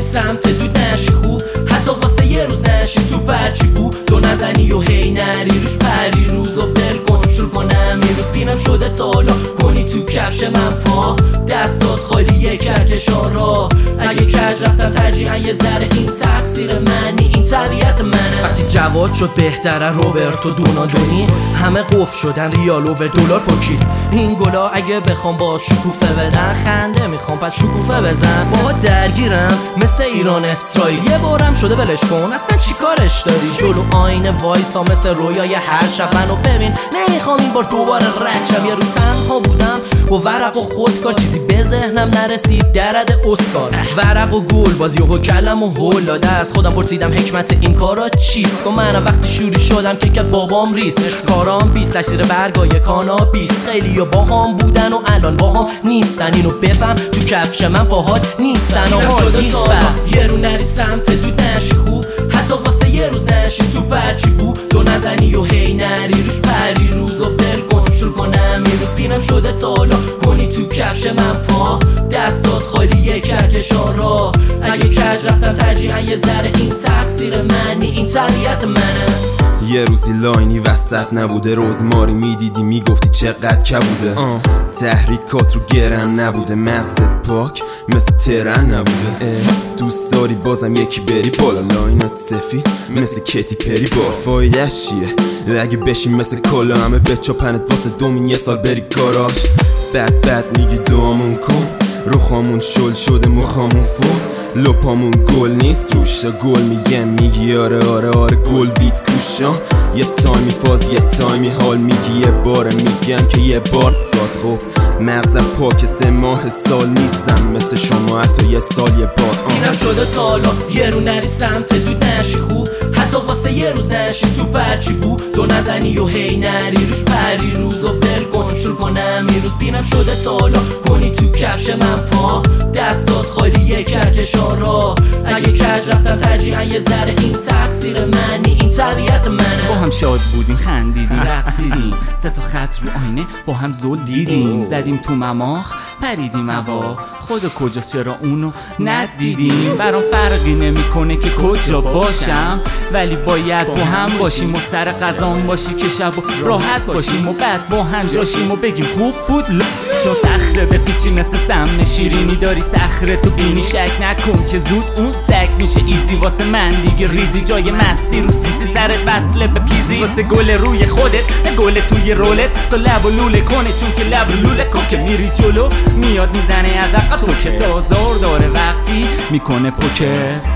سمت دود نشی خوب، حتی واسه یه روز نشی تو پرچی بو. تو نزنی و هی نری روش پری روز و ول کن شروع کنم یه روز بینم شده تالا کنی تو کفش من پا، دستات خالیه کهکشان را. اگه کج رفتم ترجیحاً یه ذره این تقصیر منی، این طبیعت منه. وقتی جواد شد بهتره روبرتو دونادونی، همه قفل شدن ریال اوور دلار پکید. این گلا اگه بخوام با شکوفه بدن خنده میخوام پس شکوفه بزن. با درگیرم مثل ایران اسرائیل، یه بارم شده ولش کن اصلا چی کارش داری. جلو آینه وایسا مثل رویای هر شب منو ببین، نمیخوام این بار دوباره رد شم. یه رو تنها بودم با ورق و خودکار، چیزی به ذهنم نرسید درد اسکار. ورق و گل بازی و کلم و هول داده از خودم پرسیدم حکمت این کارا چیست. و منم وقتی شوری شدم که بابام ریست کارام 20 زیر برگای کانابیس. خیلی با هم بودن و الان با هم نیستن، اینو بفهم تو کفش من پاهات نیستن. آها نیست یه رو نری سمت دود نشی خوب، حتی واسه یه روز نشی تو پرچی بو. تو نزنی و هی نری روش پری روز و ول کن شروع کنم یه روز بینم شده تالا کنی تو کفش من پا، دستات خالیه کهکشان را. اگه کج رفتم ترجیحاً یه ذره این تقصیر منی، این طبیعت منه. یه روزی لاینی وسط نبوده، رزماری میدیدی میگفتی چقدر کبوده. تحریکات رو گرم نبوده، مغزت پاک مثل ترن نبوده. دوست داری بازم یکی بری بالا، لاینات سفید مثل کتی پری. بار فایدهش چیه اگه بشین مثل کلا همه بچاپنت واسه دومین یه سال بری کاراش. بد میگی دوامون کن، روخامون شل شده مخامون فول، لپامون گل نیست روش تا گل میگم میگی آره آره آره گل ویت کوشا. یه تایمی فاز یه تایمی حال میگی یه باره میگم که یه بار داد. خوب مغزم پاک 3 ماه سال نیستم مثل شما حتی یه سال یه بار. اینم شده تالا یه رو نری سمت دود نشی خوب، حتی واسه یه روز نشی تو پرچی بو. تو نزنی و هی نری روش پری روز و ول کن شروع کنم یه روز بینم شده تالا کنی تو کفش من پا، دستات خالیه کهکشان را. اگه کج رفتم ترجیحاً یه ذره این تقصیر منی، این طبیعت منه. با هم شاد بودیم خندیدیم رقصیدیم، 3 تا خط رو آینه با هم زل دیدیم، زدیم تو مماخ پریدیم هوا. خدا کجاست چرا اونو ندیدیم؟ برام فرقی نمیکنه که کجا باشم، ولی باید با هم باشیم و سر قضام باشی که شب و راحت باشیم و بعد با هم جاشیم و بگیم خوب بود. چون صخره به پیچی مثل سمن شیرینی داری صخره تو بینی، شک نکن که زود اون سگ میشه ایزی. واسه من دیگه ریزی جای مستی رو سیسی، سرت وصله به پیزی. واسه گل روی خودت نه گل توی رولت، تو لب و لوله کنه چون که لب و لوله کن که میری جلو میاد میزنه از عقب. تو که تازار داره وقتی میکنه پوکت.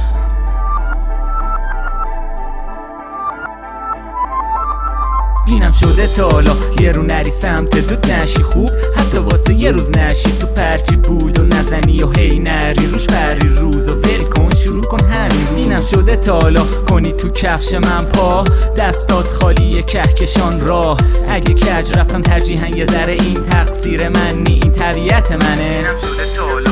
اینم شده تالا یه رو نری سمت دود نشی خوب، حتی واسه یه روز نشی تو پرچی بود. و نزنی و هی نری روش پری روز و ول کن شروع کن همین. اینم شده تالا کنی تو کفش من پا، دستات خالیه کهکشان راه. اگه کج رفتم ترجیحاً یه ذره این تقصیر منی، این طبیعت منه. اینم شده تالا